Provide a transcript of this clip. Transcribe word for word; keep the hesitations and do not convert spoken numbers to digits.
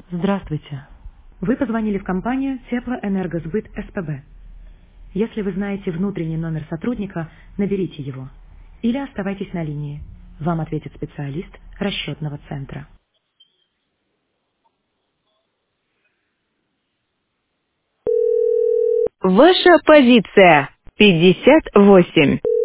Здравствуйте. Вы позвонили в компанию Теплоэнергосбыт СПБ. Если вы знаете внутренний номер сотрудника, наберите его. Или оставайтесь на линии. Вам ответит специалист расчетного центра. Ваша позиция пятьдесят восемь.